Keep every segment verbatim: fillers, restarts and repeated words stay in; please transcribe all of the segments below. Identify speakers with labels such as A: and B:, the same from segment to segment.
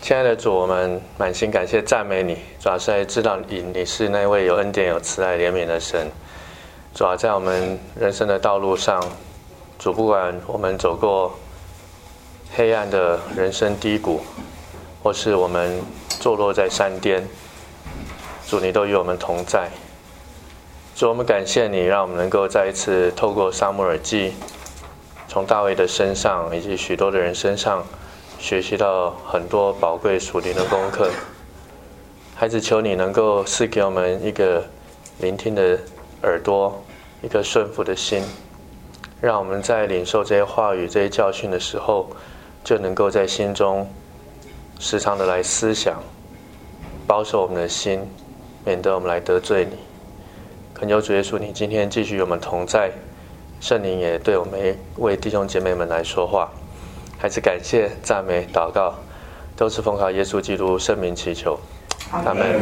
A: 亲爱的主，我们满心感谢赞美你，主要是知道你你是那位有恩典有慈爱怜悯的神。主要在我们人生的道路上，主不管我们走过黑暗的人生低谷，或是我们坐落在山巅，主你都与我们同在。主，我们感谢你，让我们能够再一次透过撒母耳记，从大卫的身上以及许多的人身上学习到很多宝贵属灵的功课。孩子，求你能够赐给我们一个聆听的耳朵，一个顺服的心，让我们在领受这些话语、这些教训的时候，就能够在心中时常的来思想，保守我们的心，免得我们来得罪你。恳求主耶稣，你今天继续与我们同在，圣灵也对我们每位弟兄姐妹们来说话。还是感谢、赞美、祷告，都是奉靠耶稣基督圣名祈求，阿们。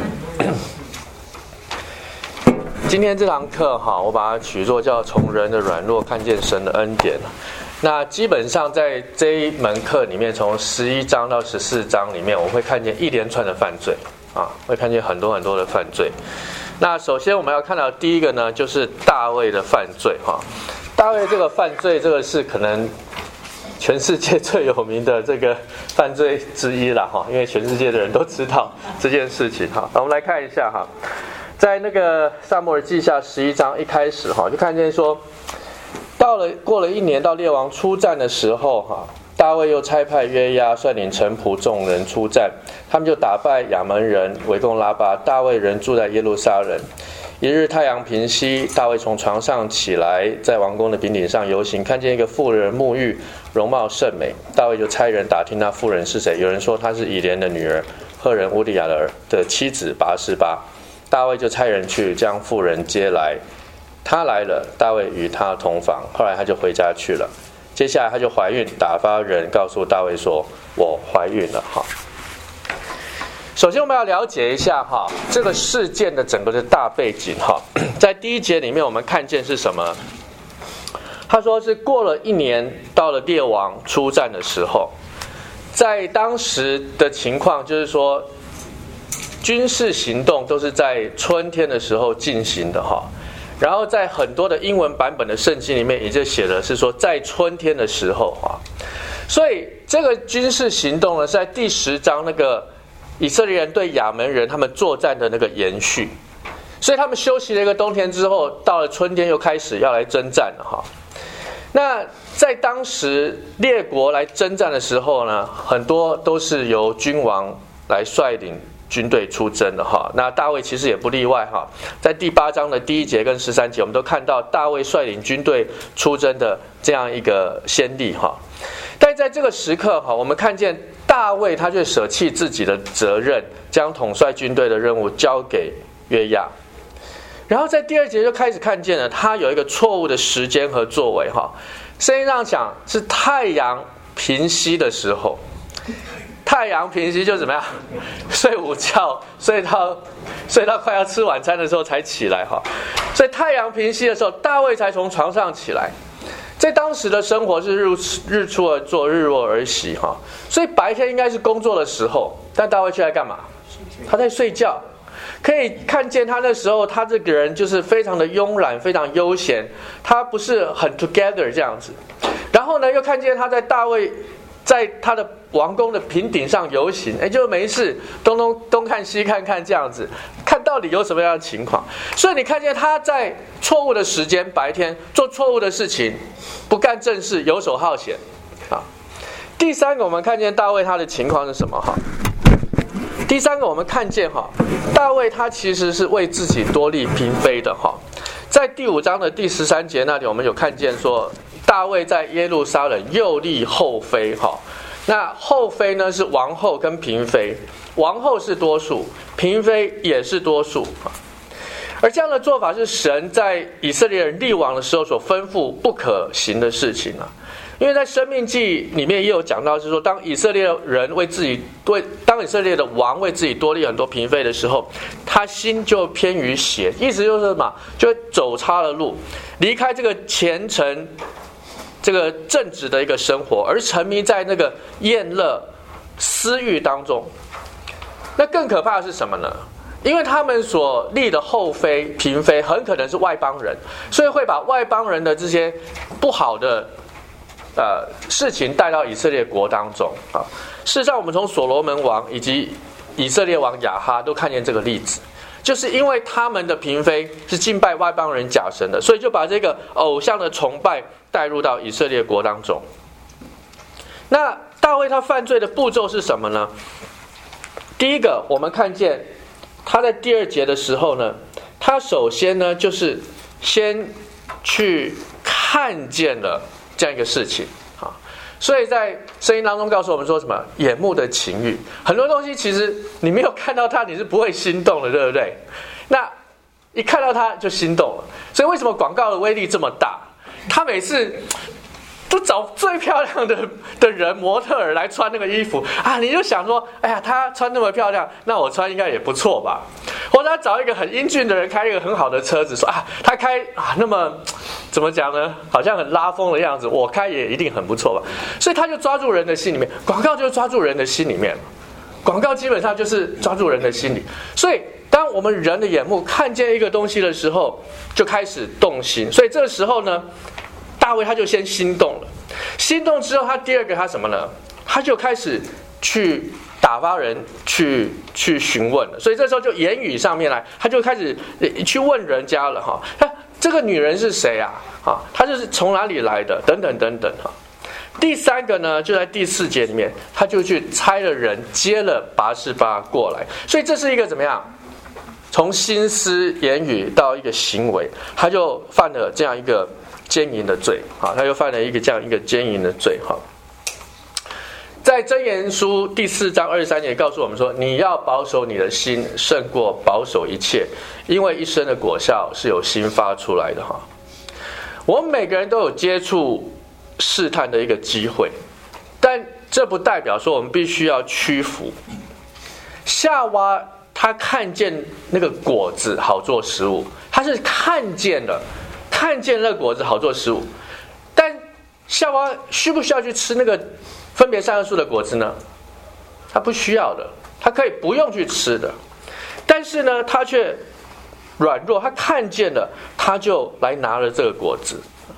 A: 今天这堂课哈，我把它取作叫从人的软弱看见神的恩典。那基本上在这一门课里面，从十一章到十四章里面，我会看见一连串的犯罪啊，会看见很多很多的犯罪。那首先我们要看到第一个呢，就是大卫的犯罪哈。大卫这个犯罪，这个是可能全世界最有名的这个犯罪之一啦哈，因为全世界的人都知道这件事情哈。我们来看一下哈，在那个撒母耳记下十一章一开始哈，就看见说，到了过了一年，到列王出战的时候哈，大卫又差派约押率领臣仆众人出战，他们就打败亚扪人，围攻拉巴。大卫人住在耶路撒冷。一日太阳平西，大卫从床上起来，在王宫的平顶上游行，看见一个妇人沐浴，容貌甚美。大卫就差人打听那妇人是谁，有人说她是以莲的女儿，赫人乌利亚的的妻子拔示巴。大卫就差人去将妇人接来，她来了，大卫与她同房，后来她就回家去了。接下来她就怀孕，打发人告诉大卫说，我怀孕了哈。首先我们要了解一下哈这个事件的整个的大背景哈。在第一节里面我们看见是什么？他说是过了一年，到了列王出战的时候，在当时的情况就是说，军事行动都是在春天的时候进行的哈。然后在很多的英文版本的圣经里面也就写的是说在春天的时候哈。所以这个军事行动呢是在第十章那个以色列人对亚扪人他们作战的那个延续，所以他们休息了一个冬天之后，到了春天又开始要来征战了哈。那在当时列国来征战的时候呢，很多都是由君王来率领军队出征的哈。那大卫其实也不例外哈，在第八章的第一节跟十三节，我们都看到大卫率领军队出征的这样一个先例哈。但在这个时刻哈，我们看见大卫他却舍弃自己的责任，将统帅军队的任务交给约押。然后在第二节就开始看见了他有一个错误的时间和作为哈。圣经上讲是太阳平西的时候，太阳平西就怎么样？睡午觉，睡到睡到快要吃晚餐的时候才起来哈。所以太阳平西的时候，大卫才从床上起来。在当时的生活是日日出而作，日落而息哈，所以白天应该是工作的时候，但大卫却在干嘛？他在睡觉。可以看见他那时候，他这个人就是非常的慵懒，非常悠闲，他不是很 together 这样子。然后呢，又看见他在大卫在他的王宫的平顶上游行，哎，就没事，东东东看西看看这样子，看到底有什么样的情况。所以你看见他在错误的时间，白天做错误的事情，不干正事，游手好闲啊。第三个，我们看见大卫他的情况是什么哈？第三个，我们看见哈，大卫他其实是为自己多立嫔妃的哈。在第五章的第十三节那里，我们有看见说，大卫在耶路撒冷又立后妃哈。那后妃呢是王后跟嫔妃，王后是多数，嫔妃也是多数。而这样的做法是神在以色列人立王的时候所吩咐不可行的事情啊。因为在申命记里面也有讲到，是说当以色列人为自己为当以色列的王为自己多立很多嫔妃的时候，他心就偏于邪，意思就是什么？就走差了路，离开这个虔诚、这个正直的一个生活，而沉迷在那个宴乐、 私欲当中。那更可怕的是什么呢？因为他们所立的后妃、嫔妃很可能是外邦人，所以会把外邦人的这些不好的呃事情带到以色列国当中啊。事实上，我们从所罗门王以及以色列王亚哈都看见这个例子，就是因为他们的嫔妃是敬拜外邦人假神的，所以就把这个偶像的崇拜带入到以色列国当中。那大卫他犯罪的步骤是什么呢？第一个，我们看见他在第二节的时候呢，他首先呢就是先去看见了这样一个事情啊，所以在圣经当中告诉我们说什么？眼目的情欲，很多东西其实你没有看到它，你是不会心动的，对不对？那一看到它就心动了，所以为什么广告的威力这么大？他每次都找最漂亮的的人模特儿来穿那个衣服啊，你就想说，哎呀，他穿那么漂亮，那我穿应该也不错吧？或者他找一个很英俊的人开一个很好的车子，说啊，他开啊那么怎么讲呢？好像很拉风的样子，我开也一定很不错吧？所以他就抓住人的心里面，广告就抓住人的心里面，广告基本上就是抓住人的心里。所以当我们人的眼目看见一个东西的时候，就开始动心。所以这个时候呢，大卫他就先心动了，心动之后，他第二个他什么呢？他就开始去打发人去去询问了。所以这时候就言语上面来，他就开始去问人家了哈。这个女人是谁啊？啊，她就是从哪里来的？等等等等哈。第三个呢，就在第四节里面，他就去差了人接了拔示巴过来。所以这是一个怎么样？从心思言语到一个行为，他就犯了这样一个奸淫的罪，好，他又犯了一个这样一个奸淫的罪，哈。在箴言书第四章二十三节告诉我们说，你要保守你的心，胜过保守一切，因为一生的果效是由心发出来的，哈。我们每个人都有接触试探的一个机会，但这不代表说我们必须要屈服。夏娃他看见那个果子好做食物，他是看见了。看见那果子好做食物，但夏娃需不需要去吃那个分别善恶树的果子呢？他不需要的，他可以不用去吃的。但是呢，他却软弱，他看见了，他就来拿了这个果子。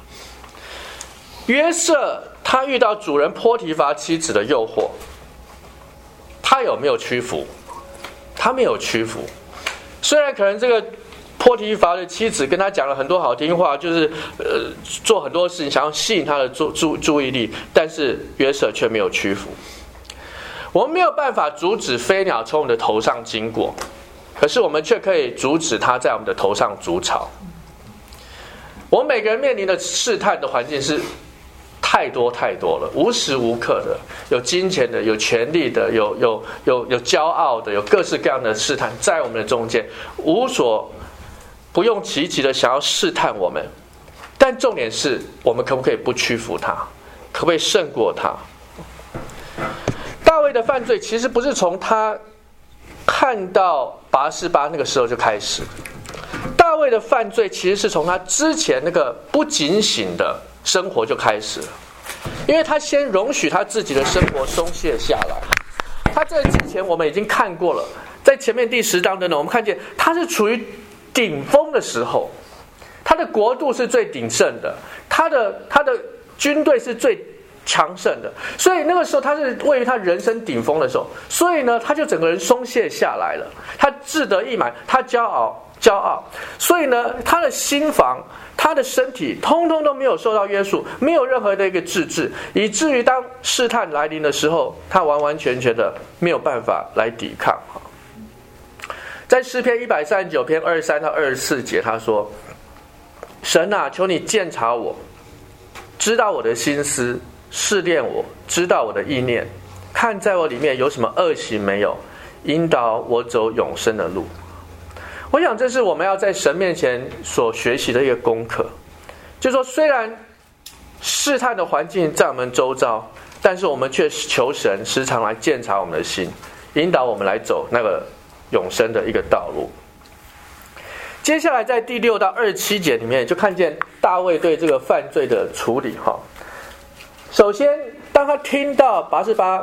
A: 约瑟他遇到主人波提乏妻子的诱惑，他有没有屈服？他没有屈服。虽然可能这个波提乏的妻子跟他讲了很多好听话，就是呃做很多事情想要吸引他的注注注意力，但是约瑟却没有屈服。我们没有办法阻止飞鸟从我们的头上经过，可是我们却可以阻止它在我们的头上筑巢。我们每个人面临的试探的环境是太多太多了，无时无刻的，有金钱的，有权力的，有有有有骄傲的，有各式各样的试探在我们的中间，无所不用其极的想要试探我们。但重点是我们可不可以不屈服他，可不可以胜过他。大卫的犯罪其实不是从他看到拔示巴那个时候就开始，大卫的犯罪其实是从他之前那个不警醒的生活就开始了，因为他先容许他自己的生活松懈下来。他在之前我们已经看过了，在前面第十章等等，我们看见他是处于顶峰的时候，他的国度是最鼎盛的，他的他的军队是最强盛的，所以那个时候他是位于他人生顶峰的时候，所以呢，他就整个人松懈下来了，他志得意满，他骄傲骄傲，所以呢，他的心房、他的身体，通通都没有受到约束，没有任何的一个制止，以至于当试探来临的时候，他完完全全的没有办法来抵抗。在诗篇一百三十九篇二十三到二十四节，他说：“神啊，求你鉴察我，知道我的心思，试炼我，知道我的意念，看在我里面有什么恶行没有，引导我走永生的路。”我想这是我们要在神面前所学习的一个功课，就是说，虽然试探的环境在我们周遭，但是我们却求神时常来鉴察我们的心，引导我们来走那个永生的一个道路。接下来在第六到二十七节里面，就看见大卫对这个犯罪的处理哈。首先，当他听到拔示巴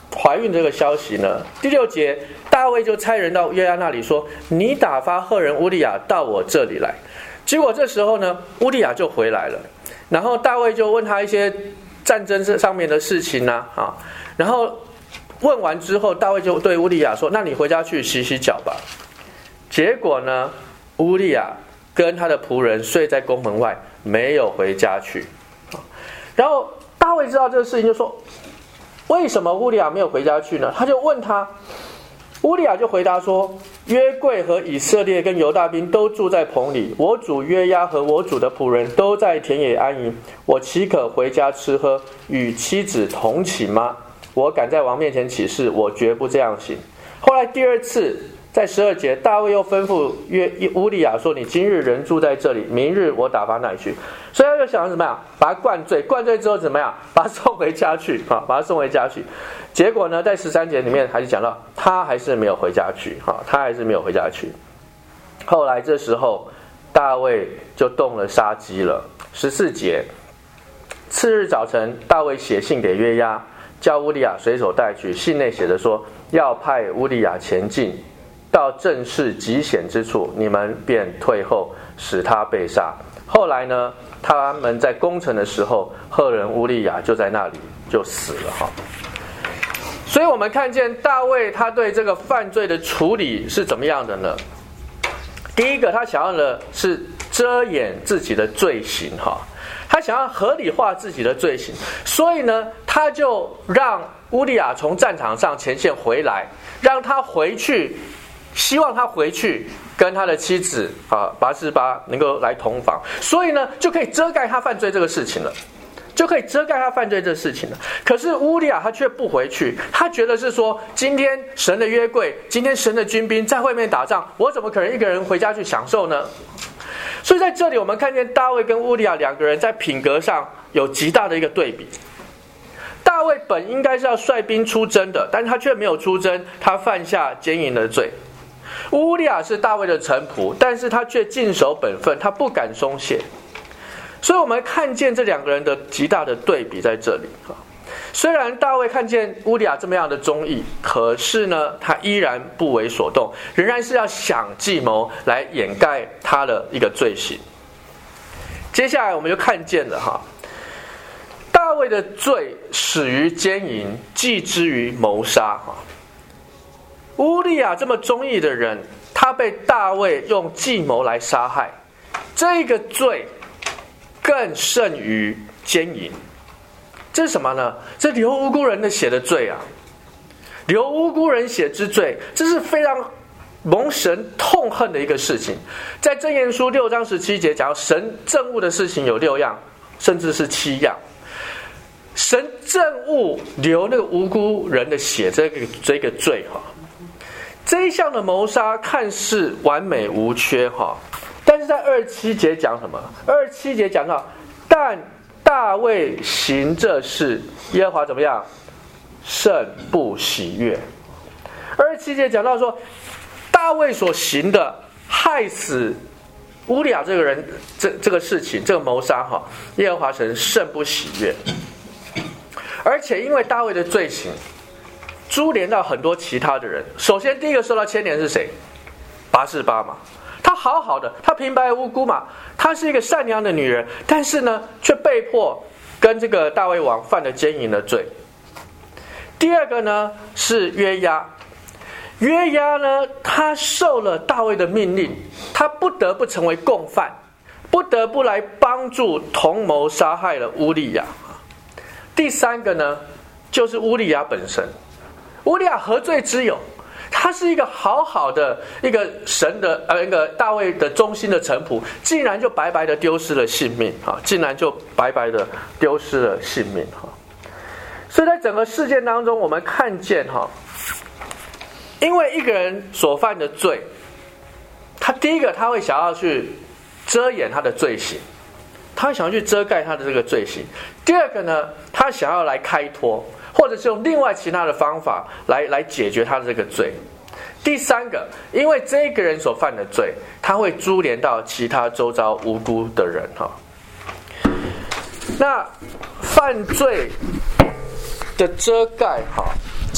A: 怀孕这个消息呢？第六节，大卫就差人到约押那里说：“你打发赫人乌利亚到我这里来。”结果这时候呢，乌利亚就回来了。然后大卫就问他一些战争上面的事情啊，啊，然后问完之后，大卫就对乌利亚说：“那你回家去洗洗脚吧。”结果呢，乌利亚跟他的仆人睡在宫门外，没有回家去。然后大卫知道这个事情，就说：“为什么乌利亚没有回家去呢？”他就问他，乌利亚就回答说：“约柜和以色列跟犹大兵都住在棚里，我主约押和我主的仆人都在田野安营，我岂可回家吃喝，与妻子同寝吗？我敢在王面前起誓，我绝不这样行。”后来第二次在十二节，大卫又吩咐约乌利亚说：“你今日人住在这里，明日我打发那里去。”所以他就想怎么样，把他灌醉，灌醉之后怎么样，把他送回家去啊，把他送回家去。结果呢，在十三节里面还是讲到，他还是没有回家去啊，他还是没有回家去。后来这时候，大卫就动了杀机了。十四节，次日早晨，大卫写信给约押，叫乌利亚随手带去，信内写着说：“要派乌利亚前进。到正是极险之处，你们便退后，使他被杀。”后来呢，他们在攻城的时候，赫人乌利亚就在那里就死了哈。所以我们看见大卫他对这个犯罪的处理是怎么样的呢？第一个，他想要的是遮掩自己的罪行哈，他想要合理化自己的罪行，所以呢，他就让乌利亚从战场上前线回来，让他回去。希望他回去跟他的妻子啊拔示巴能够来同房，所以呢就可以遮盖他犯罪这个事情了，就可以遮盖他犯罪这个事情了。可是乌利亚他却不回去，他觉得是说，今天神的约柜，今天神的军兵在外面打仗，我怎么可能一个人回家去享受呢？所以在这里我们看见大卫跟乌利亚两个人在品格上有极大的一个对比。大卫本应该是要率兵出征的，但是他却没有出征，他犯下奸淫的罪。乌利亚是大卫的臣仆，但是他却尽守本分，他不敢松懈。所以我们看见这两个人的极大的对比在这里。虽然大卫看见乌利亚这么样的忠义，可是呢，他依然不为所动，仍然是要想计谋来掩盖他的一个罪行。接下来我们就看见了哈，大卫的罪始于奸淫，继之于谋杀哈。乌利亚这么忠义的人，他被大卫用计谋来杀害，这个罪更胜于奸淫。这是什么呢？这流无辜人的血的罪啊，流无辜人血之罪，这是非常蒙神痛恨的一个事情。在箴言书六章十七节讲，神憎恶的事情有六样，甚至是七样。神憎恶流那个无辜人的血，这个这个罪哈。这一项的谋杀看似完美无缺哈，但是在二十七节讲什么？二十七节讲到，但大卫行这事，耶和华怎么样？甚不喜悦。二十七节讲到说，大卫所行的害死乌利亚这个人，这这个事情，这个谋杀哈，耶和华神甚不喜悦。而且因为大卫的罪行，株连到很多其他的人。首先第一个受到牵连是谁？拔示巴嘛，她好好的，她平白无辜嘛，她是一个善良的女人，但是呢却被迫跟这个大卫王犯了奸淫的罪。第二个呢是约押，约押呢他受了大卫的命令，他不得不成为共犯，不得不来帮助同谋杀害了乌利亚。第三个呢就是乌利亚本身，乌利亚何罪之有？他是一个好好的一个神的呃一个大卫的忠心的臣仆，竟然就白白的丢失了性命啊！竟然就白白的丢失了性命哈！所以在整个事件当中，我们看见哈，因为一个人所犯的罪，他第一个他会想要去遮掩他的罪行，他会想要去遮盖他的这个罪行。第二个呢，他想要来开脱，或者是用另外其他的方法来来解决他的这个罪。第三个，因为这个人所犯的罪，他会株连到其他周遭无辜的人哈。那犯罪的遮盖哈，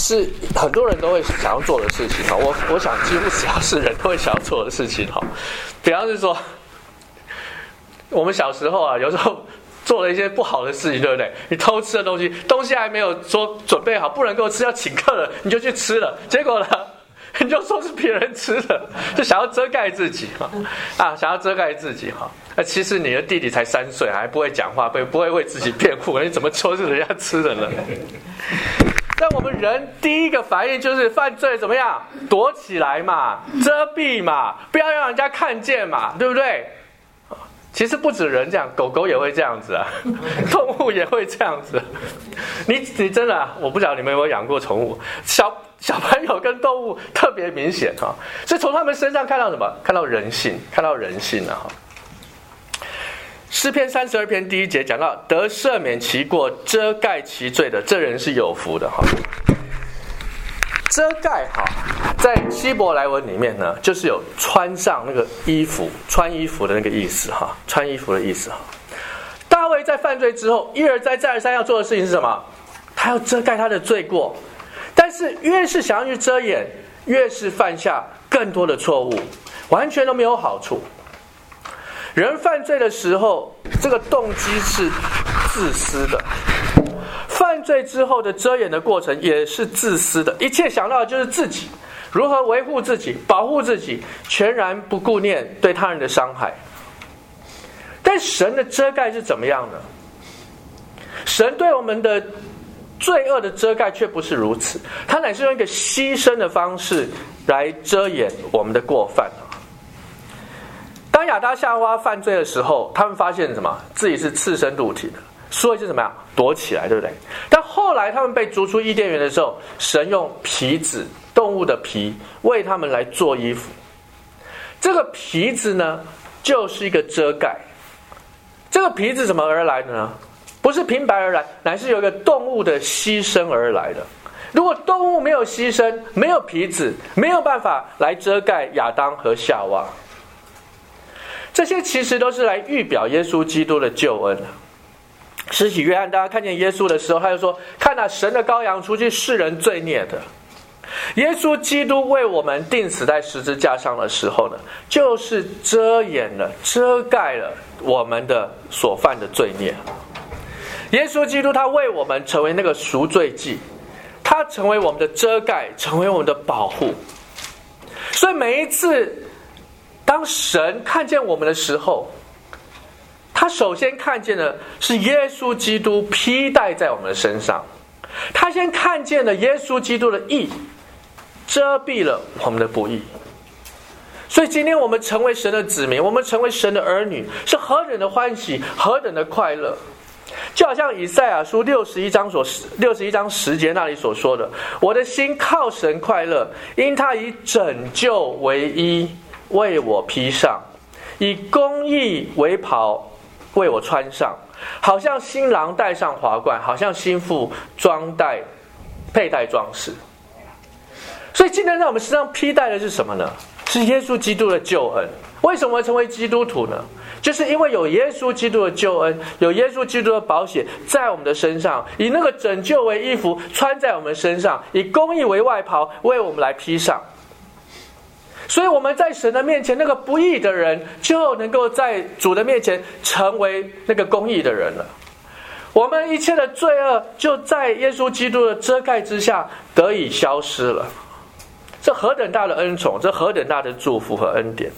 A: 是很多人都会想要做的事情哈。我我想几乎只要是人都会想要做的事情哈。比方是说，我们小时候啊，有时候做了一些不好的事情，对不对？你偷吃的东西，东西还没有说准备好，不能够吃，要请客了，你就去吃了，结果呢，你就说是别人吃的，就想要遮盖自己哈啊，想要遮盖自己哈。那其实你的弟弟才三岁，还不会讲话，不不会为自己辩护，你怎么说是人家吃的呢？但我们人第一个反应就是犯罪怎么样？躲起来嘛，遮蔽嘛，不要让人家看见嘛，对不对？其实不止人这样，狗狗也会这样子啊，动物也会这样子。你你真的、啊，我不知道你们有没有养过宠物，小小朋友跟动物特别明显哈、啊，所以从他们身上看到什么？看到人性，看到人性啊！诗篇三十二篇第一节讲到，得赦免其过、遮盖其罪的，这人是有福的哈。遮盖哈，在希伯来文里面呢，就是有穿上那个衣服、穿衣服的那个意思哈，穿衣服的意思哈。大卫在犯罪之后，一而再、再而三要做的事情是什么？他要遮盖他的罪过，但是越是想要去遮掩，越是犯下更多的错误，完全都没有好处。人犯罪的时候，这个动机是自私的，犯罪之后的遮掩的过程也是自私的，一切想到的就是自己如何维护自己、保护自己，全然不顾念对他人的伤害。但神的遮盖是怎么样呢？神对我们的罪恶的遮盖却不是如此，他乃是用一个牺牲的方式来遮掩我们的过犯。当亚当夏娃犯罪的时候，他们发现什么？自己是赤身露体的，所以是怎么样？躲起来，对不对？但后来他们被逐出伊甸园的时候，神用皮子，动物的皮，为他们来做衣服。这个皮子呢，就是一个遮盖。这个皮子怎么而来的呢？不是平白而来，乃是有一个动物的牺牲而来的。如果动物没有牺牲，没有皮子，没有办法来遮盖亚当和夏娃。这些其实都是来预表耶稣基督的救恩。施洗约翰大家看见耶稣的时候，他就说，看哪，神的羔羊除去世人罪孽的。耶稣基督为我们钉死在十字架上的时候呢，就是遮掩了、遮盖了我们的所犯的罪孽。耶稣基督他为我们成为那个赎罪祭，他成为我们的遮盖，成为我们的保护。所以每一次当神看见我们的时候，他首先看见的是耶稣基督披戴在我们的身上，他先看见了耶稣基督的义，遮蔽了我们的不义。所以今天我们成为神的子民，我们成为神的儿女，是何等的欢喜，何等的快乐。就好像以赛亚书六十一章所六十一章十节那里所说的，我的心靠神快乐，因他以拯救为衣为我披上，以公义为袍为我穿上，好像新郎戴上华冠，好像新妇装戴佩戴装饰。所以今天在我们身上披戴的是什么呢？是耶稣基督的救恩。为什么会成为基督徒呢？就是因为有耶稣基督的救恩，有耶稣基督的宝血在我们的身上，以那个拯救为衣服穿在我们身上，以公义为外袍为我们来披上。所以我们在神的面前，那个不义的人就能够在主的面前成为那个公义的人了。我们一切的罪恶就在耶稣基督的遮盖之下得以消失了。这何等大的恩宠，这何等大的祝福和恩典。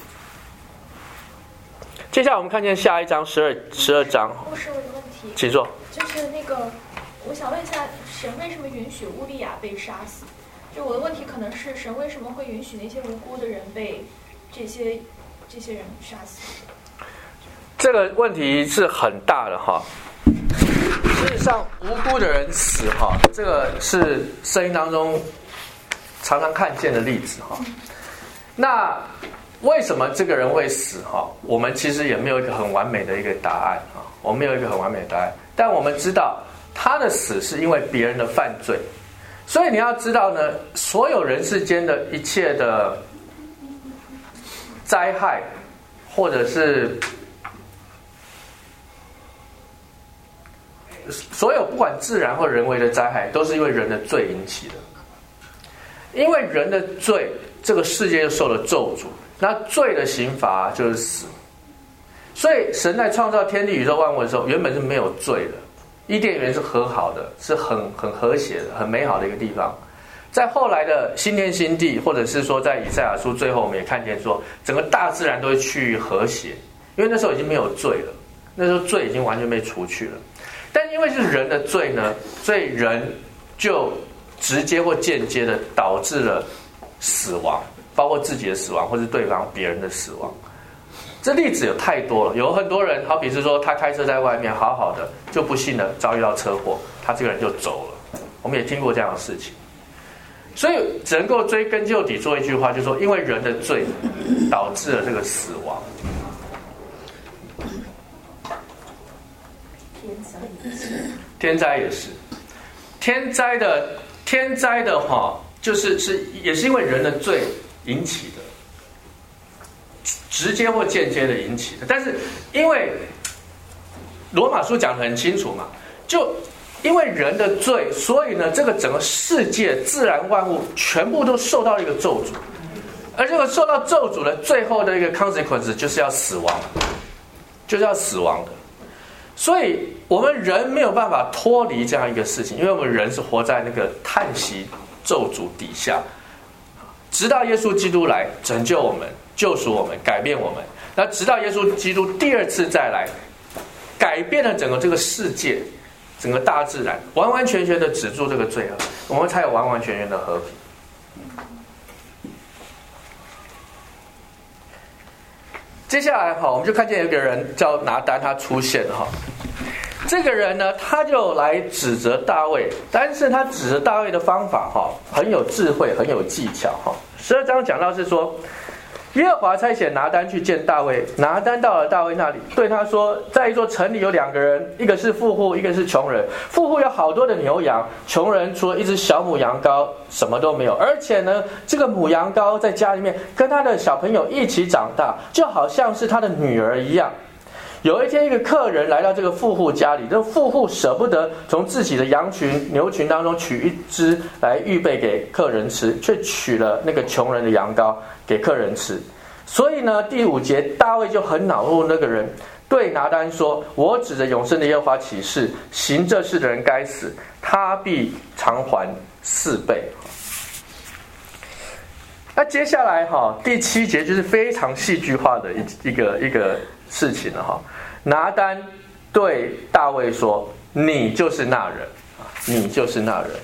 A: 接下来我们看见下一章十二十二章。
B: 牧师，我有个问题，
A: 请说。
B: 就是那个，我想问一下，神为什么允许乌利亚被杀死？就我的问题可能是，神为什么会允许那些无辜的人被这些这些人杀死？
A: 这个问题是很大的哈。事实上，无辜的人死哈，这个是圣经当中常常看见的例子哈。那为什么这个人会死哈？我们其实也没有一个很完美的一个答案哈，我们没有一个很完美的答案，但我们知道他的死是因为别人的犯罪。所以你要知道呢，所有人世间的一切的灾害，或者是所有不管自然或人为的灾害，都是因为人的罪引起的。 因为人的罪，这个世界就受了咒诅，那罪的刑罚就是死。所以神在创造天地宇宙万物的时候，原本是没有罪的，伊甸园是和好的，是很很和谐的，很美好的一个地方。在后来的新天新地，或者是说在以赛亚书最后，我们也看见说，整个大自然都会趋于和谐，因为那时候已经没有罪了，那时候罪已经完全被除去了。但因为是人的罪呢，所以人就直接或间接的导致了死亡，包括自己的死亡，或是对方别人的死亡。这例子有太多了，有很多人，好比是说他开车在外面好好的，就不幸的遭遇到车祸，他这个人就走了。我们也听过这样的事情。所以只能够追根究底做一句话，就是说因为人的罪导致了这个死亡。天灾也是，天灾的天灾的话，就是是也是因为人的罪引起的，直接或间接的引起的。但是因为罗马书讲得很清楚嘛，就因为人的罪，所以呢，这个整个世界自然万物全部都受到了一个咒诅，而这个受到咒诅的最后的一个 consequence 就是要死亡，就是要死亡的。所以我们人没有办法脱离这样一个事情，因为我们人是活在那个叹息咒诅底下，直到耶稣基督来拯救我们、救赎我们、改变我们，那直到耶稣基督第二次再来，改变了整个这个世界。整个大自然完完全全的止住这个罪恶，我们才有完完全全的和平。接下来哈，我们就看见有一个人叫拿单，他出现哈。这个人呢，他就来指责大卫，但是他指责大卫的方法哈，很有智慧，很有技巧哈。十二章讲到是说，耶和华差遣拿单去见大卫，拿单到了大卫那里，对他说，在一座城里有两个人，一个是富户，一个是穷人。富户有好多的牛羊，穷人除了一只小母羊羔什么都没有，而且呢，这个母羊羔在家里面跟他的小朋友一起长大，就好像是他的女儿一样。有一天，一个客人来到这个富户家里，这个富户舍不得从自己的羊群、牛群当中取一只来预备给客人吃，却取了那个穷人的羊羔给客人吃。所以呢，第五节，大卫就很恼怒那个人，对拿单说：“我指着永生的耶和华起誓，行这事的人该死，他必偿还四倍。”那接下来哈，第七节就是非常戏剧化的一一个一个事情了哈。拿单对大卫说：“你就是那人，你就是那人。”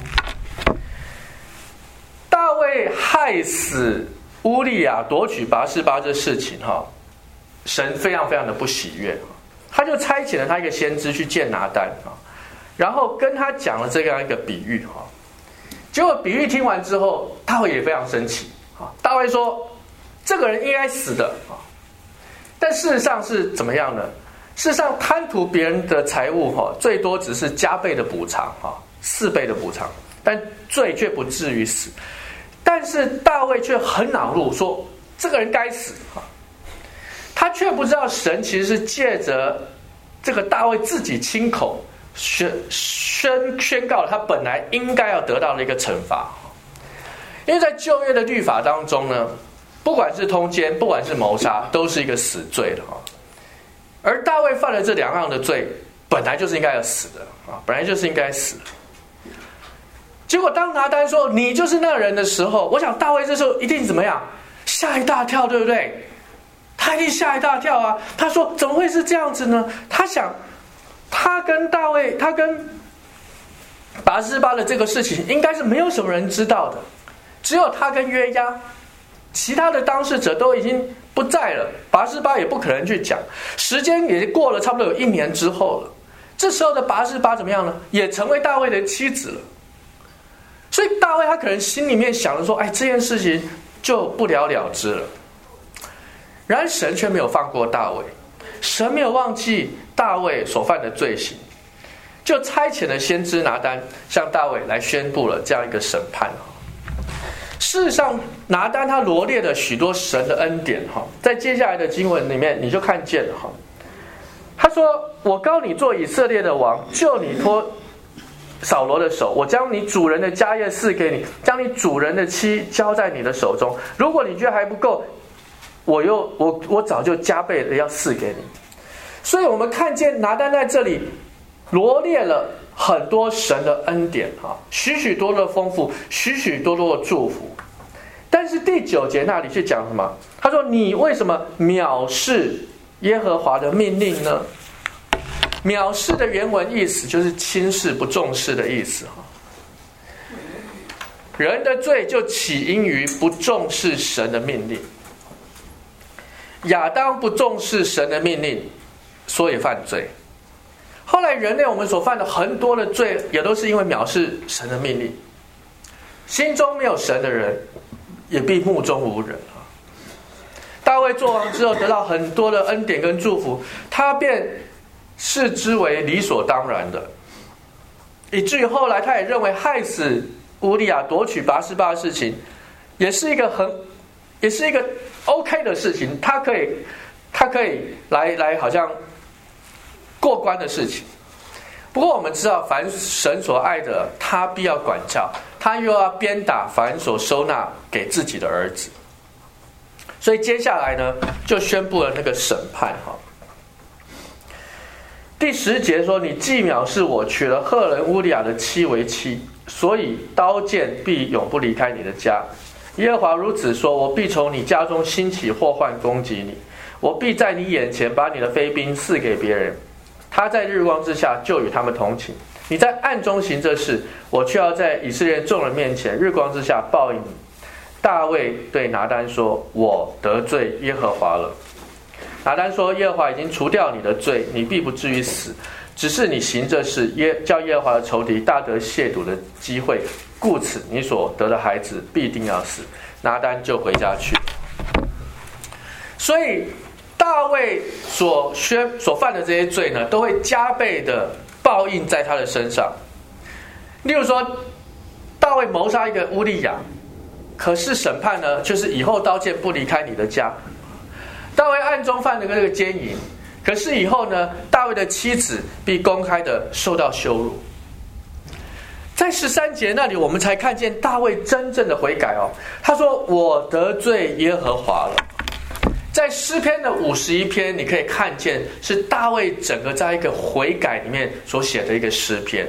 A: 大卫害死乌利亚夺取拔示巴这事情哈，神非常非常的不喜悦，他就差遣了他一个先知去见拿单啊，然后跟他讲了这样一个比喻哈。结果比喻听完之后，大卫也非常生气啊。大卫说：“这个人应该死的啊！”但事实上是怎么样呢？事实上，贪图别人的财物哈，最多只是加倍的补偿哈，四倍的补偿，但罪却不至于死。但是大卫却很恼怒，说这个人该死啊！他却不知道神其实是借着这个大卫自己亲口宣宣宣告了他本来应该要得到的一个惩罚。因为在旧约的律法当中呢，不管是通奸，不管是谋杀，都是一个死罪的哈。而大卫犯了这两样的罪，本来就是应该要死的啊，本来就是应该死的。结果当拿单说你就是那人的时候，我想大卫这时候一定怎么样？吓一大跳，对不对？他一定吓一大跳啊！他说怎么会是这样子呢？他想，他跟大卫，他跟拔示巴的这个事情，应该是没有什么人知道的，只有他跟约押，其他的当事者都已经不在了，拔示巴也不可能去讲。时间也过了差不多有一年之后了，这时候的拔示巴怎么样呢？也成为大卫的妻子了。所以大卫他可能心里面想着说，哎，这件事情就不了了之了。然而神却没有放过大卫，神没有忘记大卫所犯的罪行，就差遣了先知拿单向大卫来宣布了这样一个审判。事实上，拿单他罗列了许多神的恩典哈，在接下来的经文里面你就看见了哈。他说：“我膏你做以色列的王，救你脱扫罗的手，我将你主人的家业赐给你，将你主人的妻交在你的手中。如果你觉得还不够，我又我我早就加倍的要赐给你。所以我们看见拿单在这里罗列了很多神的恩典啊，许许多多的丰富，许许多多的祝福。但是第九节那里去讲什么？他说：“你为什么藐视耶和华的命令呢？”藐视的原文意思就是轻视、不重视的意思。人的罪就起因于不重视神的命令。亚当不重视神的命令，所以犯罪。后来人类我们所犯的很多的罪，也都是因为藐视神的命令。心中没有神的人，也必目中无人。大卫做王之后，得到很多的恩典跟祝福，他便视之为理所当然的，以至于后来他也认为害死乌利亚、夺取拔示巴的事情，也是一个很，也是一个 OK 的事情，他可以，他可以来来好像过关的事情。不过我们知道，凡神所爱的，他必要管教，他又要鞭打凡所收纳给自己的儿子。所以接下来呢，就宣布了那个审判哈。第十节说：“你既藐视我，娶了赫人乌利亚的妻为妻，所以刀剑必永不离开你的家。耶和华如此说：我必从你家中兴起祸患攻击你，我必在你眼前把你的妃嫔赐给别人，他在日光之下就与他们同寝。你在暗中行这事，我却要在以色列众人面前日光之下报应你。”大卫对拿单说：“我得罪耶和华了。”拿单说：“耶和华已经除掉你的罪，你必不至于死，只是你行这事，耶叫耶和华的仇敌大得亵渎的机会，故此你所得的孩子必定要死。”拿单就回家去。所以大卫所宣所犯的这些罪呢，都会加倍的报应在他的身上。例如说，大卫谋杀一个乌利亚，可是审判呢，就是以后刀剑不离开你的家。大卫暗中犯了这个奸淫，可是以后呢，大卫的妻子必公开的受到羞辱。在十三节那里，我们才看见大卫真正的悔改哦。他说：“我得罪耶和华了。”在诗篇的五十一篇，你可以看见是大卫整个在一个悔改里面所写的一个诗篇。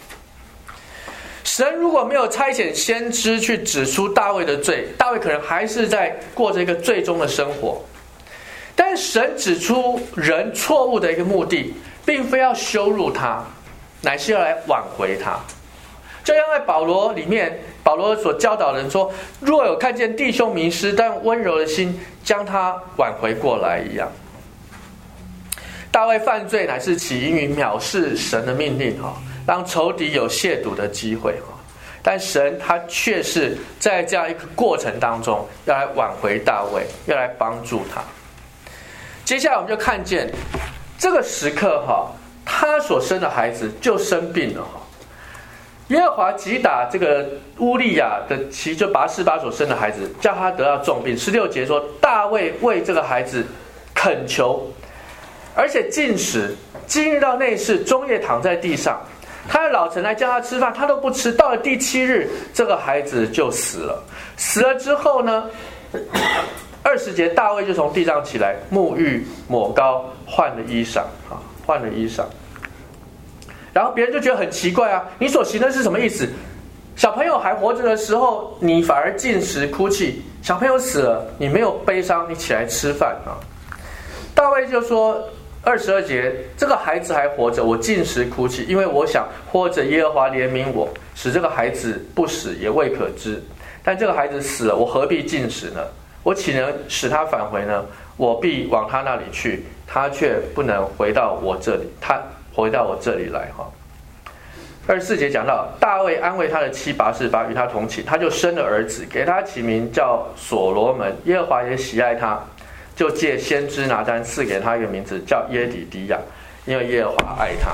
A: 神如果没有差遣先知去指出大卫的罪，大卫可能还是在过着一个罪中的生活。但神指出人错误的一个目的，并非要羞辱他，乃是要来挽回他。就像在保罗里面，保罗所教导人说：“若有看见弟兄迷失，但温柔的心将他挽回过来一样。”大卫犯罪乃是起因于藐视神的命令，让仇敌有亵渎的机会。但神他却是在这样一个过程当中，要来挽回大卫，要来帮助他。接下来我们就看见这个时刻哈，他所生的孩子就生病了哈。耶和华击打这个乌利亚的妻，就拔示巴所生的孩子，叫他得到重病。十六节说，大卫为这个孩子恳求，而且进食，进入到内室，终夜躺在地上。他的老臣来叫他吃饭，他都不吃。到了第七日，这个孩子就死了。死了之后呢，二十节，大卫就从地上起来，沐浴、抹膏，换了衣裳啊，换了衣裳。然后别人就觉得很奇怪啊，你所行的是什么意思？小朋友还活着的时候，你反而进食哭泣；小朋友死了，你没有悲伤，你起来吃饭啊。大卫就说，二十二节，这个孩子还活着，我进食哭泣，因为我想或者耶和华怜悯我，使这个孩子不死也未可知。但这个孩子死了，我何必进食呢？我岂能使他返回呢？我必往他那里去，他却不能回到我这里，他回到我这里来哈。二十四节讲到，大卫安慰他的妻拔示巴，与他同寝，他就生了儿子，给他起名叫所罗门。耶和华也喜爱他，就借先知拿单赐给他一个名字，叫耶底迪亚，因为耶和华爱他。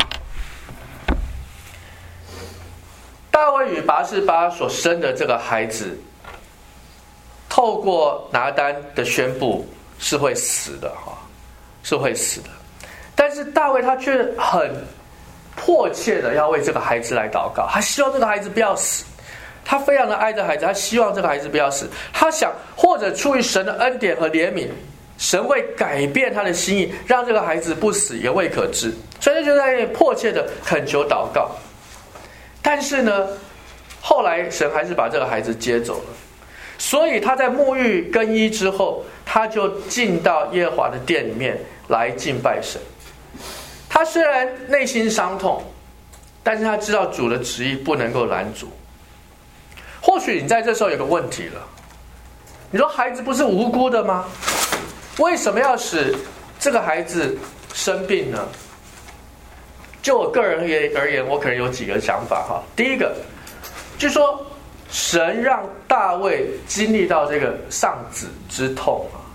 A: 大卫与拔示巴所生的这个孩子，透过拿单的宣布是会死的哈，是会死的。但是大卫他却很迫切的要为这个孩子来祷告，他希望这个孩子不要死，他非常的爱这个孩子，他希望这个孩子不要死，他想或者出于神的恩典和怜悯，神会改变他的心意，让这个孩子不死也未可知，所以他就在迫切的恳求祷告。但是呢，后来神还是把这个孩子接走了，所以他在沐浴更衣之后，他就进到耶和华的殿里面来敬拜神。他虽然内心伤痛，但是他知道主的旨意不能够拦阻。或许你在这时候有个问题了，你说孩子不是无辜的吗？为什么要使这个孩子生病呢？就我个人而言，我可能有几个想法哈。第一个，就说神让大卫经历到这个丧子之痛啊，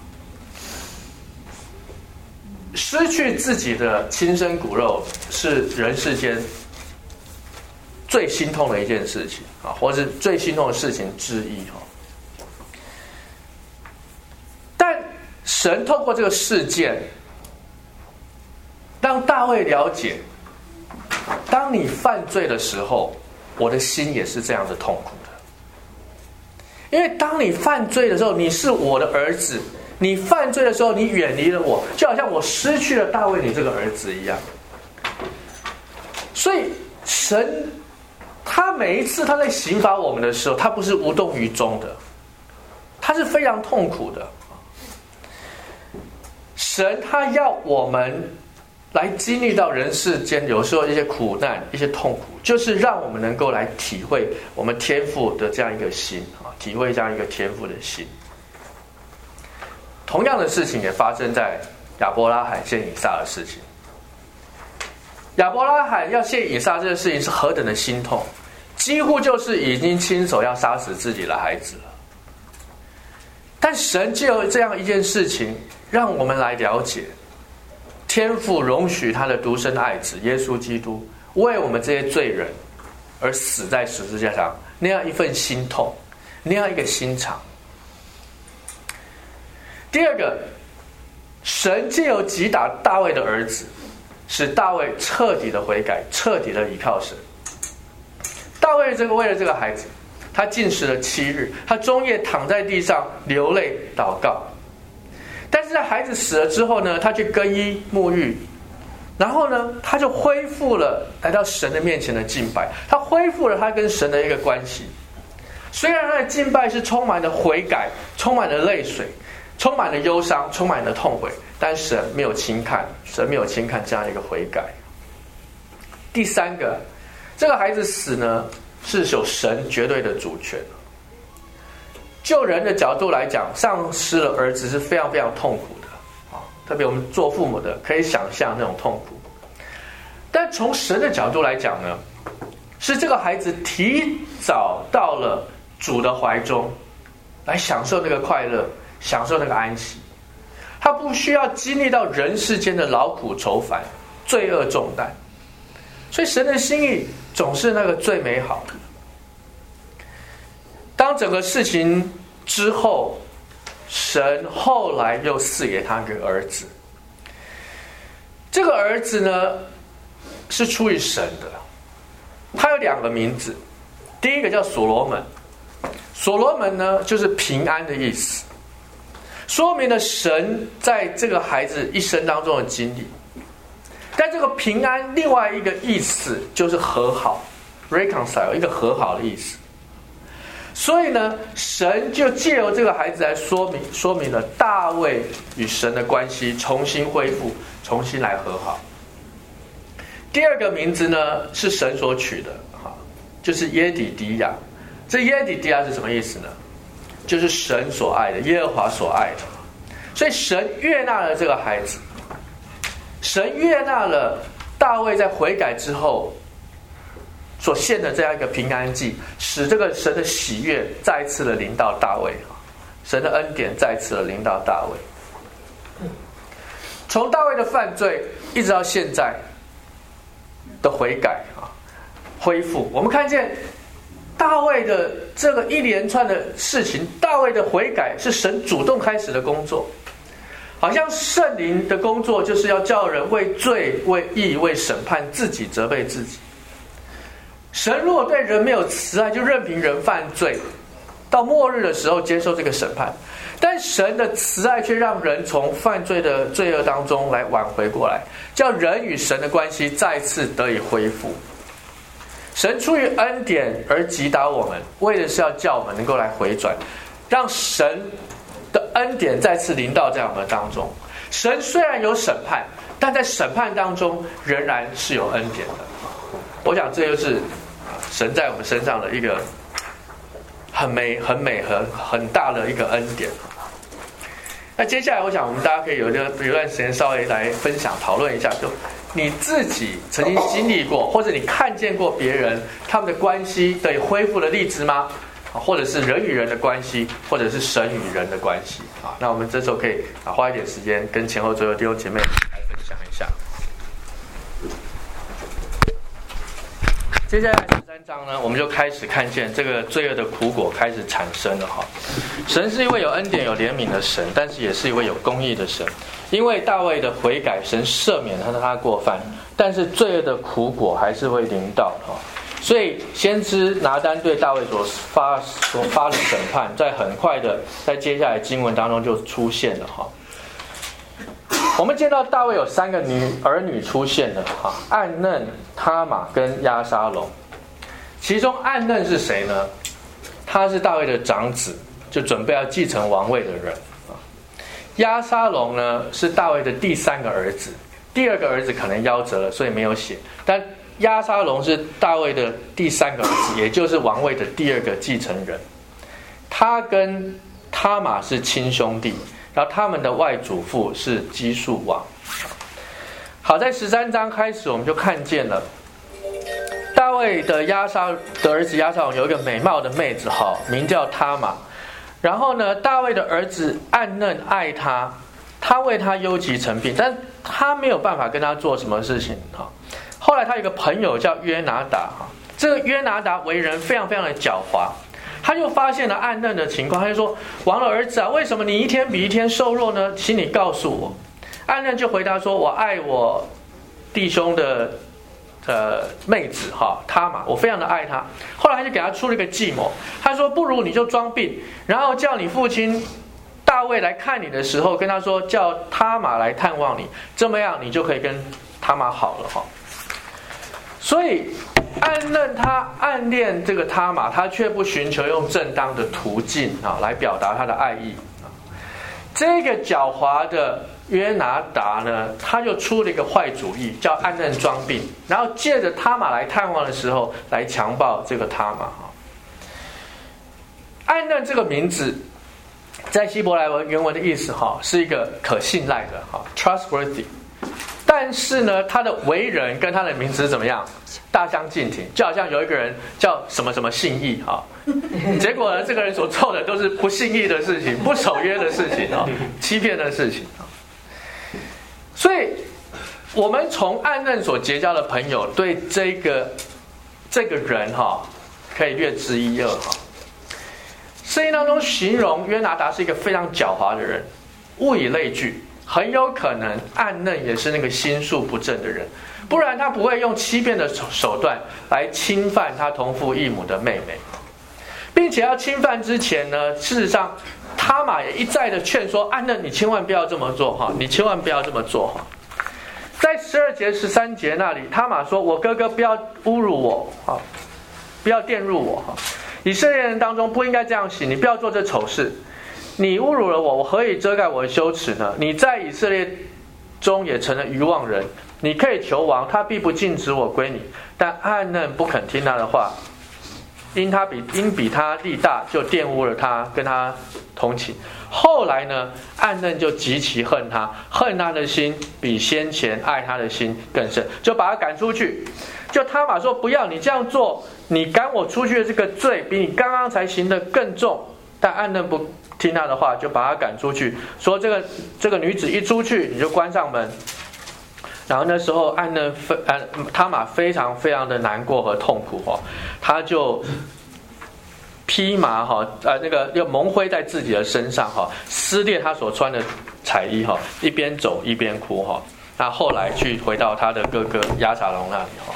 A: 失去自己的亲生骨肉是人世间最心痛的一件事情啊，或是最心痛的事情之一哈。但神透过这个事件，让大卫了解，当你犯罪的时候，我的心也是这样的痛苦的。因为当你犯罪的时候，你是我的儿子，你犯罪的时候，你远离了我，就好像我失去了大卫你这个儿子一样。所以神他每一次他在刑罚我们的时候，他不是无动于衷的，他是非常痛苦的。神他要我们来经历到人世间有时候一些苦难、一些痛苦，就是让我们能够来体会我们天父的这样一个心啊，体会这样一个天父的心。同样的事情也发生在亚伯拉罕献以撒的事情。亚伯拉罕要献以撒这个事情是何等的心痛，几乎就是已经亲手要杀死自己的孩子了。但神藉由这样一件事情，让我们来了解，天父容许他的独生爱子耶稣基督为我们这些罪人而死在十字架上，那样一份心痛，那样一个心肠。第二个，神藉由击打大卫的儿子，使大卫彻底的悔改，彻底的倚靠神。大卫这个为了这个孩子，他禁食了七日，他终夜躺在地上流泪祷告。但是在孩子死了之后呢，他去更衣沐浴，然后呢，他就恢复了来到神的面前的敬拜，他恢复了他跟神的一个关系。虽然他的敬拜是充满了悔改，充满了泪水，充满了忧伤，充满了痛悔，但神没有轻看，神没有轻看这样一个悔改。第三个，这个孩子死呢，是有神绝对的主权。就人的角度来讲，丧失了儿子是非常非常痛苦的啊，特别我们做父母的可以想象那种痛苦。但从神的角度来讲呢，是这个孩子提早到了主的怀中，来享受那个快乐，享受那个安息。他不需要经历到人世间的劳苦愁烦、罪恶重担，所以神的心意总是那个最美好的。当整个事情之后，神后来又赐给他个儿子。这个儿子呢，是出于神的，他有两个名字，第一个叫所罗门。所罗门呢，就是平安的意思，说明了神在这个孩子一生当中的经历。但这个平安另外一个意思就是和好 reconcile， 一个和好的意思。所以呢，神就借由这个孩子来说明说明了大卫与神的关系重新恢复，重新来和好。第二个名字呢，是神所取的，就是耶底迪亚。这耶底迪亚是什么意思呢？就是神所爱的，耶和华所爱的。所以神悦纳了这个孩子，神悦纳了大卫在悔改之后所献的这样一个平安祭，使这个神的喜悦再次的临到大卫，神的恩典再次的临到大卫。从大卫的犯罪一直到现在的悔改啊，恢复，我们看见大卫的这个一连串的事情，大卫的悔改是神主动开始的工作。 好像圣灵的工作就是要叫人为罪、为义、为审判自己责备自己。神如果对人没有慈爱，就任凭人犯罪，到末日的时候接受这个审判。但神的慈爱却让人从犯罪的罪恶当中来挽回过来，叫人与神的关系再次得以恢复。神出于恩典而击打我们，为的是要叫我们能够来回转，让神的恩典再次临到在我们当中。神虽然有审判，但在审判当中仍然是有恩典的。我想这就是神在我们身上的一个很美、很美和很大的一个恩典。那接下来，我想我们大家可以有一有一段时间稍微来分享、讨论一下，就你自己曾经经历过，或者你看见过别人他们的关系得以恢复的例子吗？或者是人与人的关系，或者是神与人的关系啊？那我们这时候可以啊花一点时间跟前后左右弟兄姐妹来分享一下。接下来十三章呢，我们就开始看见这个罪恶的苦果开始产生了哈。神是一位有恩典、有怜悯的神，但是也是一位有公义的神。因为大卫的悔改，神赦免他的他过犯，但是罪恶的苦果还是会临到哈。所以先知拿单对大卫所发所发的审判，在很快的在接下来经文当中就出现了哈。我们见到大卫有三个女儿女出现了哈，暗嫩、他玛跟押沙龙。其中暗嫩是谁呢？他是大卫的长子，就准备要继承王位的人啊。押沙龙呢是大卫的第三个儿子，第二个儿子可能夭折了，所以没有写。但押沙龙是大卫的第三个儿子，也就是王位的第二个继承人。他跟他玛是亲兄弟。然后他们的外祖父是基述王。好，在十三章开始，我们就看见了大卫的押沙的儿子押沙龙有一个美貌的妹子，哈，名叫他玛。然后呢，大卫的儿子暗嫩爱他，他为他忧急成病，但他没有办法跟他做什么事情哈。后来他有一个朋友叫约拿达，这个约拿达为人非常非常的狡猾。他就发现了暗嫩的情况，他就说：“王的儿子啊，为什么你一天比一天瘦弱呢？请你告诉我。”暗嫩就回答说：“我爱我弟兄的呃妹子哈他玛，我非常的爱他。”后来他就给他出了一个计谋，他说：“不如你就装病，然后叫你父亲大卫来看你的时候，跟他说叫他玛来探望你，这么样你就可以跟他玛好了哈。”所以暗嫩他暗恋这个他玛，他却不寻求用正当的途径啊来表达他的爱意。这个狡猾的约拿达呢，他就出了一个坏主意，叫暗嫩装病，然后借着他玛来探望的时候，来强暴这个他玛。暗嫩这个名字，在希伯来文原文的意思哈，是一个可信赖的哈 ，trustworthy。但是呢，他的为人跟他的名字怎么样？大相径庭，就好像有一个人叫什么什么信义啊，结果呢，这个人所做的都是不信义的事情、不守约的事情啊、欺骗的事情啊。所以，我们从暗嫩所结交的朋友，对这个这个人哈，可以略知一二哈。圣经当中形容约拿达是一个非常狡猾的人，物以类聚。很有可能暗嫩也是那个心术不正的人，不然他不会用欺骗的手段来侵犯他同父异母的妹妹，并且要侵犯之前呢，事实上他玛也一再的劝说暗嫩，你千万不要这么做哈，你千万不要这么做哈。在十二节、十三节那里，他玛说：“我哥哥不要侮辱我啊，不要玷辱我哈。以色列人当中不应该这样行，你不要做这丑事。你侮辱了我，我何以遮盖我的羞耻呢？你在以色列中也成了愚妄人。你可以求王，他必不禁止我归你。但暗嫩不肯听他的话，因他比因比他力大，就玷污了他，跟他同寝。后来呢，暗嫩就极其恨他，恨他的心比先前爱他的心更甚，就把他赶出去。就他玛说：不要，你这样做，你赶我出去的这个罪，比你刚刚才行的更重。但暗嫩不听他的话，就把他赶出去，说这个这个女子一出去，你就关上门。然后那时候暗嫩非他玛非常非常的难过和痛苦哦，他就披麻哈，呃，那个要蒙灰在自己的身上哈，撕裂他所穿的彩衣哈，一边走一边哭哈。那后来去回到他的哥哥押沙龙那里哈。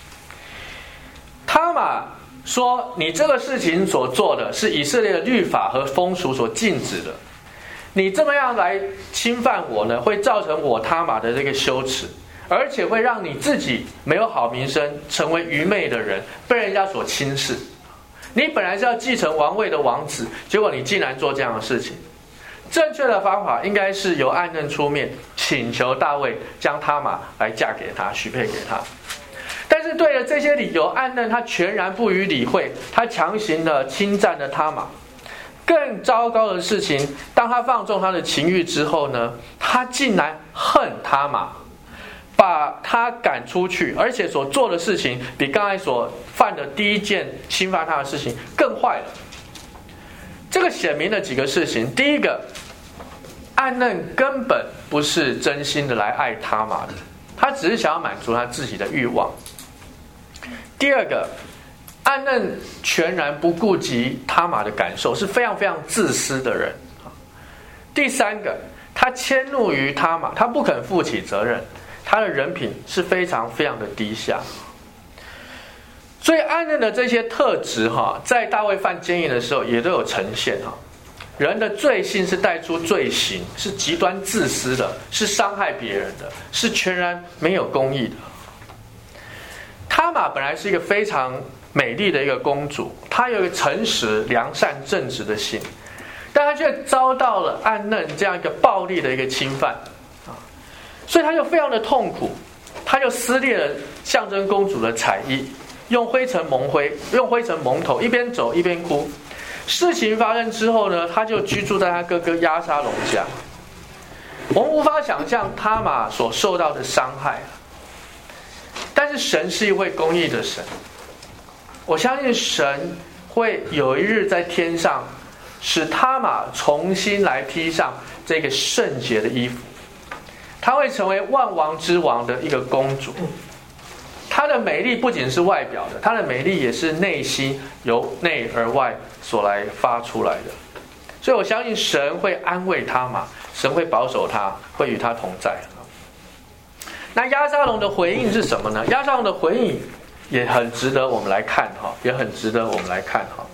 A: 他玛说：“你这个事情所做的是以色列的律法和风俗所禁止的，你这么样来侵犯我呢，会造成我他玛的这个羞耻，而且会让你自己没有好名声，成为愚昧的人，被人家所轻视。你本来是要继承王位的王子，结果你竟然做这样的事情。正确的方法应该是由暗嫩出面请求大卫将他玛来嫁给他，许配给他。但是对了这些理由，暗嫩他全然不予理会，他强行的侵占了他玛。更糟糕的事情，当他放纵他的情欲之后呢，他竟然恨他玛，把他赶出去，而且所做的事情比刚才所犯的第一件侵犯他的事情更坏了。这个显明了几个事情。第一个，暗嫩根本不是真心的来爱他玛的，他只是想要满足他自己的欲望。第二个，暗嫩全然不顾及他玛的感受，是非常非常自私的人。第三个，他迁怒于他玛，他不肯负起责任，他的人品是非常非常的低下。所以暗嫩的这些特质哈，在大卫犯奸淫的时候也都有呈现哈。人的罪性是带出罪行，是极端自私的，是伤害别人的，是全然没有公义的。他玛本来是一个非常美丽的一个公主，她有一个诚实、良善、正直的心，但她却遭到了暗嫩这样一个暴力的一个侵犯啊，所以她就非常的痛苦，她就撕裂了象征公主的彩衣，用灰尘蒙灰，用灰尘蒙头，一边走一边哭。事情发生之后呢，她就居住在她哥哥押沙龙家。我们无法想象他玛所受到的伤害，但是神是一位公义的神，我相信神会有一日在天上使他玛重新来披上这个圣洁的衣服，她会成为万王之王的一个公主。她的美丽不仅是外表的，她的美丽也是内心由内而外所来发出来的。所以我相信神会安慰他玛，神会保守他，会与他同在。那押沙龙的回应是什么呢？押沙龙的回应也很值得我们来看哈，也很值得我们来看哈。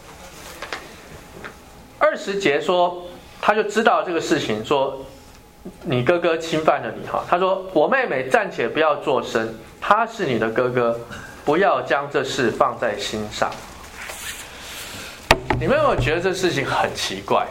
A: 二十节说，他就知道这个事情，说你哥哥侵犯了你哈。他说：“我妹妹暂且不要作声，他是你的哥哥，不要将这事放在心上。”你们有没有觉得这事情很奇怪？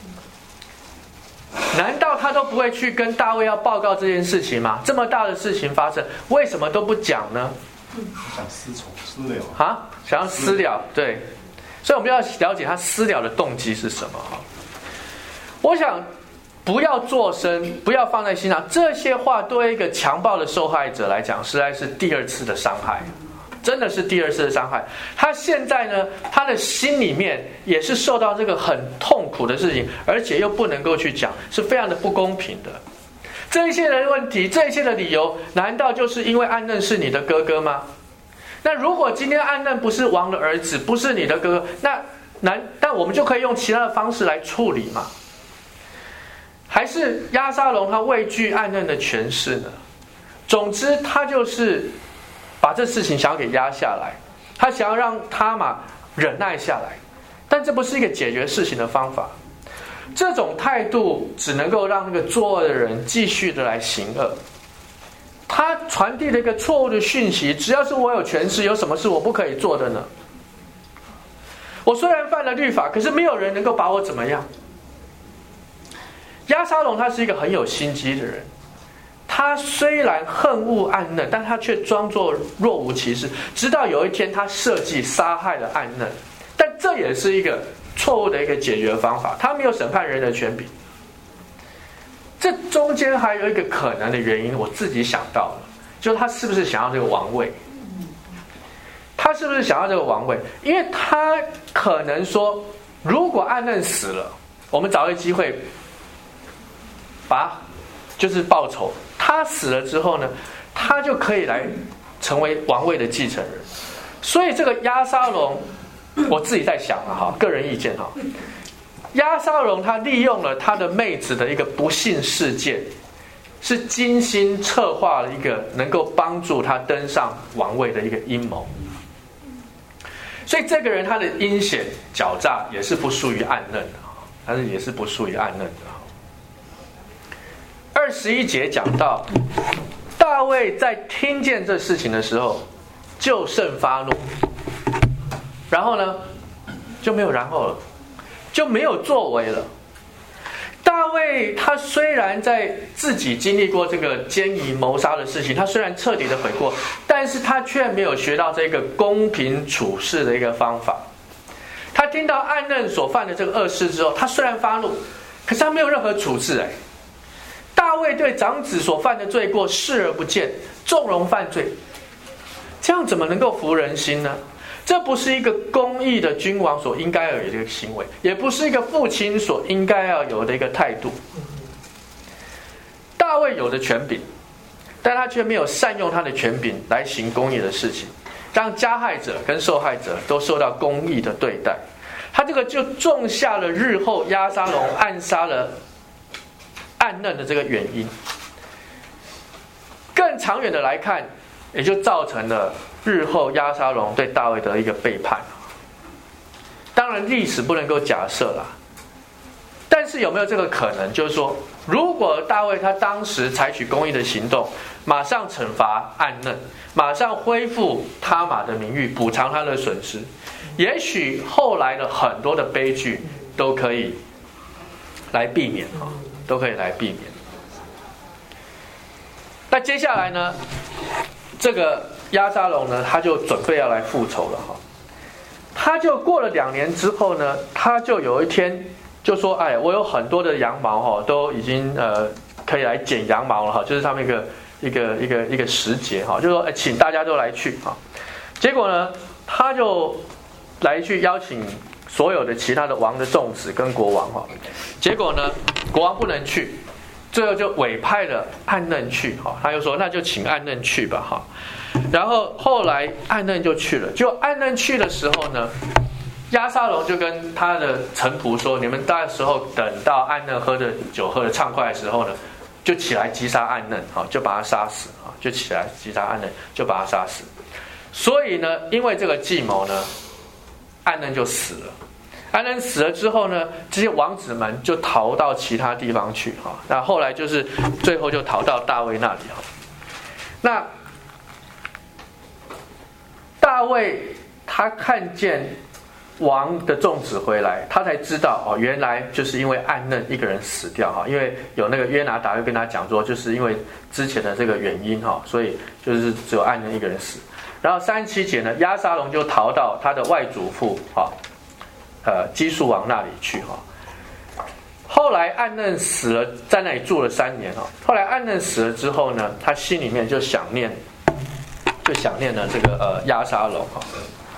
A: 难道他都不会去跟大卫要报告这件事情吗？这么大的事情发生，为什么都不讲呢？
C: 想私仇私了
A: 啊，想要私了，对。所以我们要了解他私了的动机是什么哈。我想不要作声，不要放在心上，这些话对一个强暴的受害者来讲，实在是第二次的伤害。真的是第二次的伤害。他现在呢，他的心里面也是受到这个很痛苦的事情，而且又不能够去讲，是非常的不公平的。这一切的问题，这一切的理由，难道就是因为暗嫩是你的哥哥吗？那如果今天暗嫩不是王的儿子，不是你的哥哥，那难，但我们就可以用其他的方式来处理嘛？还是押沙龙他畏惧暗嫩的权势呢？总之，他就是把这事情想要给压下来，他想要让他玛忍耐下来，但这不是一个解决事情的方法。这种态度只能够让那个作恶的人继续的来行恶。他传递了一个错误的讯息：只要是我有权势，有什么是我不可以做的呢？我虽然犯了律法，可是没有人能够把我怎么样。押沙龙他是一个很有心机的人。他虽然恨恶暗嫩，但他却装作若无其事，直到有一天他设计杀害了暗嫩。但这也是一个错误的一个解决方法，他没有审判人的权柄。这中间还有一个可能的原因，我自己想到了，就是他是不是想要这个王位？他是不是想要这个王位？因为他可能说，如果暗嫩死了，我们找一个机会把就是报仇。他死了之后呢，他就可以来成为王位的继承人。所以这个押沙龙我自己在想了哈，个人意见哈。押沙龙他利用了他的妹子的一个不幸事件，是精心策划了一个能够帮助他登上王位的一个阴谋。所以这个人他的阴险狡诈也是不输于暗嫩的，但是也是不输于暗嫩的。二十一节讲到，大卫在听见这事情的时候，就甚发怒，然后呢，就没有然后了，就没有作为了。大卫他虽然在自己经历过这个奸淫谋杀的事情，他虽然彻底的悔过，但是他却没有学到这个公平处事的一个方法。他听到暗嫩所犯的这个恶事之后，他虽然发怒，可是他没有任何处置。哎，大卫对长子所犯的罪过视而不见，纵容犯罪，这样怎么能够服人心呢？这不是一个公义的君王所应该要有的一个行为，也不是一个父亲所应该要有的一个态度。大卫有的权柄，但他却没有善用他的权柄来行公义的事情，让加害者跟受害者都受到公义的对待。他这个就种下了日后押沙龙暗杀了暗嫩的这个原因。更长远的来看，也就造成了日后押沙龙对大卫的一个背叛。当然历史不能够假设啦，但是有没有这个可能，就是说如果大卫他当时采取公义的行动，马上惩罚暗嫩，马上恢复他玛的名誉，补偿他的损失，也许后来的很多的悲剧都可以来避免，都可以来避免。那接下来呢，这个押沙龙呢，他就准备要来复仇了哈。他就过了两年之后呢，他就有一天就说：“哎，我有很多的羊毛哈，都已经呃可以来剪羊毛了哈。”就是他们一个一个一个一个时节哈，就说：“哎，请大家都来去哈。”结果呢，他就来去邀请所有的其他的王的众子跟国王哈。结果呢，国王不能去。最后就委派了暗嫩去，他就说那就请暗嫩去吧哈。然后后来暗嫩就去了，就暗嫩去的时候呢，押沙龙就跟他的臣仆说：“你们到时候等到暗嫩喝的酒喝的畅快的时候呢，就起来击杀暗嫩，就把他杀死，就起来击杀暗嫩，就把他杀死。”所以呢，因为这个计谋呢，暗嫩就死了。暗嫩死了之后呢，这些王子们就逃到其他地方去哈。那后来就是最后就逃到大卫那里哈。那大卫他看见王的众子回来，他才知道哦，原来就是因为暗嫩一个人死掉哈。因为有那个约拿达又跟他讲说，就是因为之前的这个原因哈，所以就是只有暗嫩一个人死。然后三十七节呢，押沙龙就逃到他的外祖父哈。呃，基述王那里去哈。后来暗嫩死了，在那里住了三年哈。后来暗嫩死了之后呢，他心里面就想念，就想念了这个呃押沙龙哈。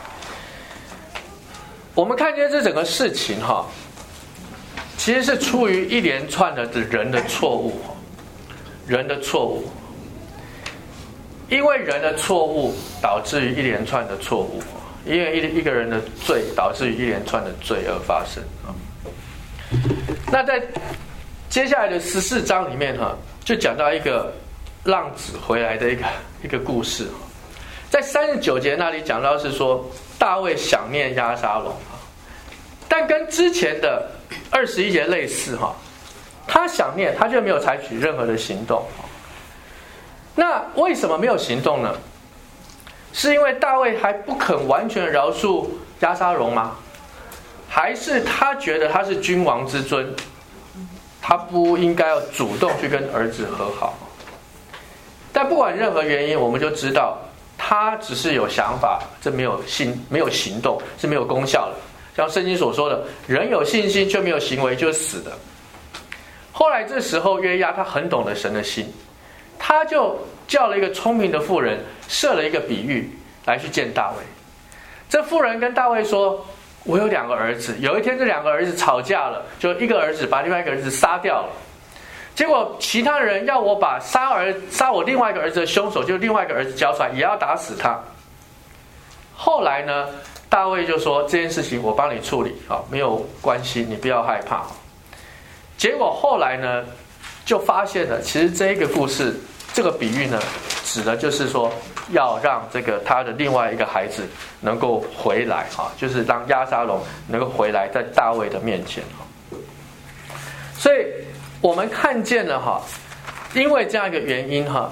A: 我们看见这整个事情哈，其实是出于一连串的人的错误，人的错误，因为人的错误导致于一连串的错误。因为一一个人的罪导致于一连串的罪而发生啊。那在接下来的十四章里面哈，就讲到一个浪子回来的一个一个故事。在三十九节那里讲到是说大卫想念押沙龙，但跟之前的二十一节类似哈，他想念他却没有采取任何的行动。那为什么没有行动呢？是因为大卫还不肯完全饶恕押沙龙吗？还是他觉得他是君王之尊，他不应该要主动去跟儿子和好？但不管任何原因，我们就知道他只是有想法，这没有行没有行动是没有功效的。像圣经所说的，人有信心却没有行为就是死的。后来这时候约押他很懂得神的心，他就叫了一个聪明的妇人，设了一个比喻来去见大卫。这妇人跟大卫说：“我有两个儿子，有一天这两个儿子吵架了，就一个儿子把另外一个儿子杀掉了。结果其他人要我把杀儿杀我另外一个儿子的凶手，就是另外一个儿子交出来，也要打死他。后来呢， 大卫就说这件事情我帮你处理，好，没有关系，你不要害怕。结果后来呢，就发现了，其实这一个故事，这个比喻呢，指的就是说要让这个他的另外一个孩子能够回来，哈，就是让押沙龙能够回来在大卫的面前。所以我们看见了哈，因为这样一个原因哈，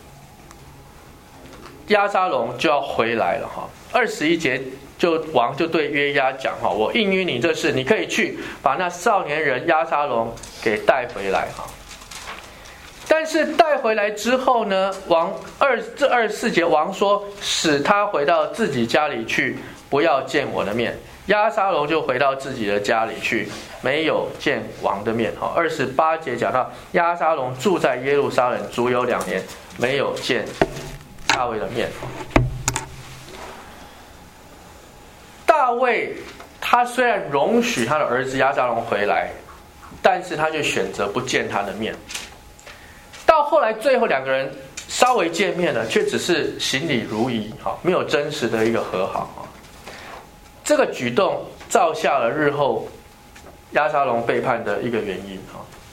A: 押沙龙就要回来了哈。二十一节就王就对约押讲哈，我应允你这事，你可以去把那少年人押沙龙给带回来哈。但是带回来之后呢，王二这二十四节王说，使他回到自己家里去，不要见我的面。押沙龙就回到自己的家里去，没有见王的面。二十八节讲到押沙龙住在耶路撒冷足有两年，没有见大卫的面。大卫他虽然容许他的儿子押沙龙回来，但是他就选择不见他的面。到后来最后两个人稍微见面了，却只是行礼如仪，没有真实的一个和好。这个举动造下了日后押沙龙背叛的一个原因。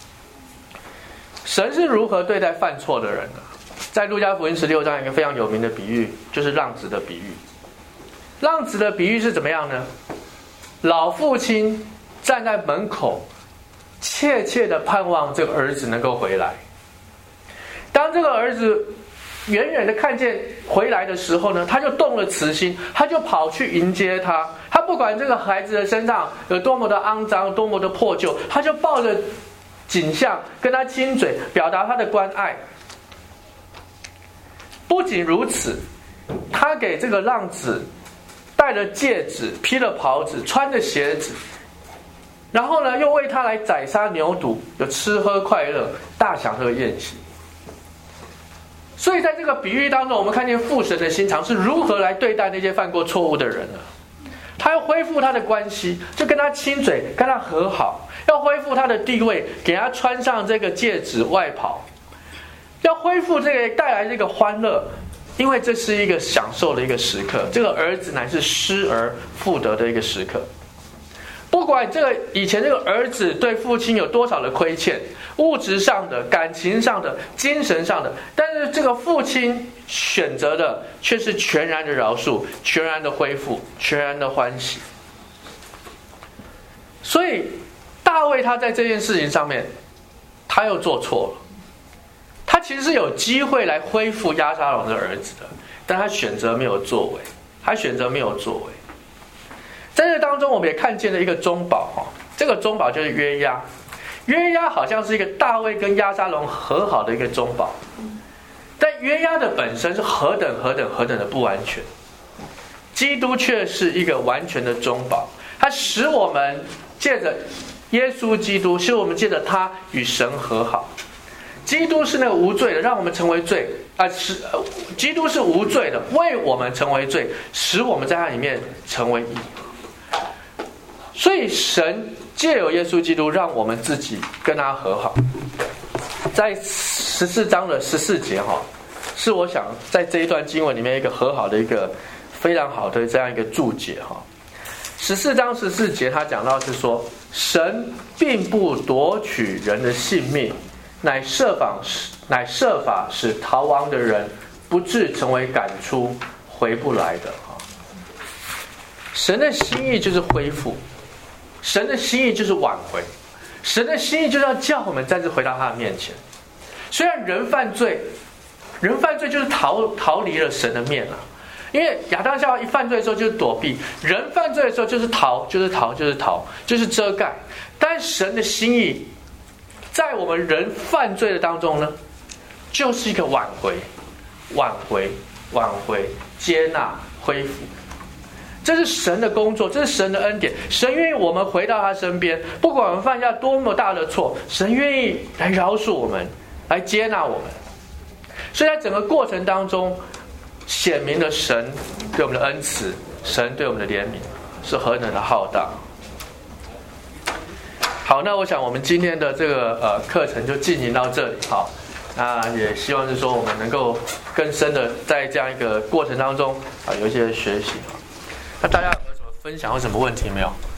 A: 神是如何对待犯错的人呢？在路加福音十六章一个非常有名的比喻，就是浪子的比喻。浪子的比喻是怎么样呢？老父亲站在门口，切切的盼望这个儿子能够回来。当这个儿子远远的看见回来的时候呢，他就动了慈心，他就跑去迎接他。他不管这个孩子的身上有多么的肮脏，多么的破旧，他就抱着景象跟他亲嘴，表达他的关爱。不仅如此，他给这个浪子戴了戒指，披了袍子，穿着鞋子，然后呢，又为他来宰杀牛犊，有吃喝快乐，大享这个宴席。所以在这个比喻当中，我们看见父神的心肠是如何来对待那些犯过错误的人呢？他要恢复他的关系，就跟他亲嘴，跟他和好，要恢复他的地位，给他穿上这个戒指外袍，要恢复这个带来这个欢乐，因为这是一个享受的一个时刻。这个儿子乃是失而复得的一个时刻。不管这个以前这个儿子对父亲有多少的亏欠，物质上的、感情上的、精神上的，但是这个父亲选择的却是全然的饶恕、全然的恢复、全然的欢喜。所以大卫他在这件事情上面，他又做错了。他其实是有机会来恢复押沙龙的儿子的，但他选择没有作为，他选择没有作为。在这当中，我们也看见了一个中保哈，这个中保就是约押。约押好像是一个大卫跟押沙龙和好的一个中保，但约押的本身是何等何等何等的不完全，基督却是一个完全的中保，他使我们借着耶稣基督，使我们借着他与神和好。基督是那个无罪的，让我们成为罪啊！使基督是无罪的，为我们成为罪，使我们在他里面成为义。所以神借由耶稣基督，让我们自己跟他和好。在十四章的十四节哈，是我想在这一段经文里面一个和好的一个非常好的这样一个注解哈。十四章十四节他讲到是说，神并不夺取人的性命，乃设法乃设法使逃亡的人不致成为赶出回不来的哈。神的心意就是恢复。神的心意就是挽回，神的心意就是要叫我们再次回到他的面前。虽然人犯罪，人犯罪就是逃逃离了神的面了，因为亚当夏娃一犯罪的时候就是躲避，人犯罪的时候就是逃，就是逃，就是逃，就是遮盖。但神的心意，在我们人犯罪的当中呢，就是一个挽回、挽回、挽回、接纳、恢复。这是神的工作，这是神的恩典。神愿意我们回到他身边，不管我们犯下多么大的错，神愿意来饶恕我们，来接纳我们。所以在整个过程当中，显明了神对我们的恩慈，神对我们的怜悯是何等的浩大。好，那我想我们今天的这个呃课程就进行到这里。好，那也希望是说我们能够更深的在这样一个过程当中啊有一些学习。那大家有没有什么分享有什么问题没有？